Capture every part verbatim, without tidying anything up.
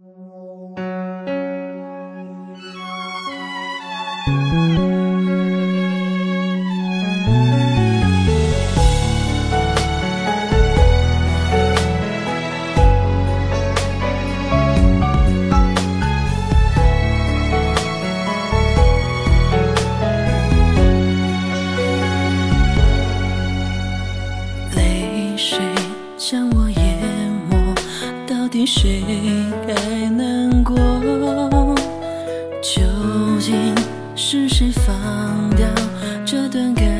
泪水将我淹没，到底谁该难过？究竟是谁放掉这段感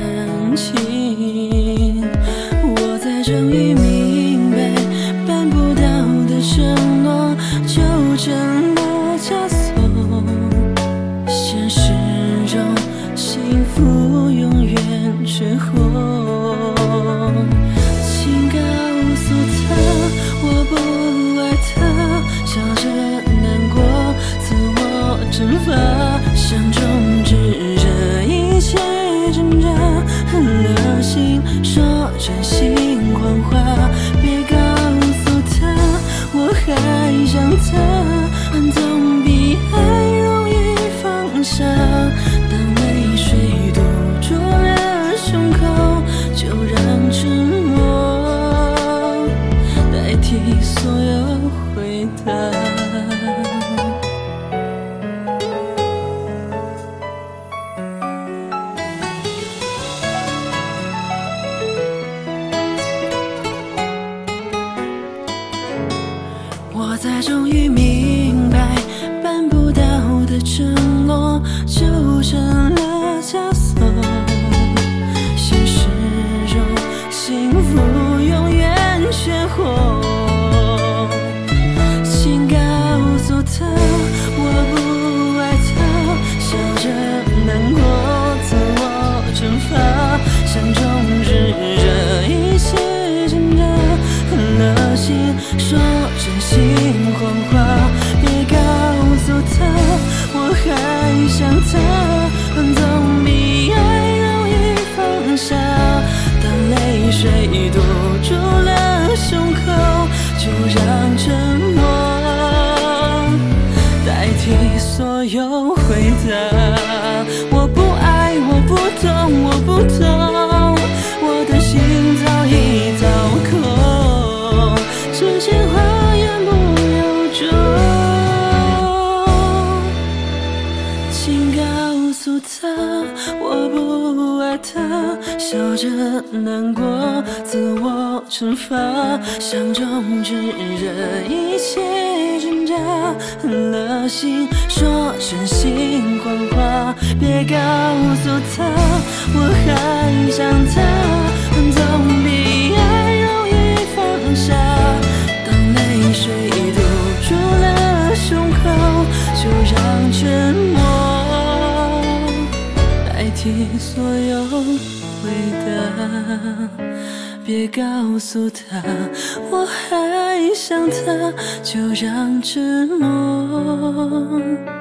情？我才终于明白，办不到的承诺就成了枷锁。现实中幸福永远缺货。请告诉他，我不爱他，笑着难过，自我惩罚，想终止这一切挣扎，狠了心说真心谎话，别告诉他我还想他，总比爱容易放下。当泪水堵住了胸口，就让沉默代替所有回答。我才终于明白，办不到的承诺就成了枷锁。现实中幸福永远缺货。请告诉他，我不爱他，笑着难过，自我惩罚，想终止这一切挣扎，狠了心说真心谎话，别告诉他我还想他，总比爱容易放下。当泪水堵住了胸口，就让沉默代替所有回答。我不爱，我不懂，我不懂，我的心早已掏空，这些话言不由衷。请告诉他，我不爱他，笑着难过，自我惩罚，想终止这一切挣扎，狠了心说真心谎话，别告诉他我还想他，总比爱容易放下。当泪水堵住了胸口，就让沉默代替所有回答。别告诉他我还想他，就让沉默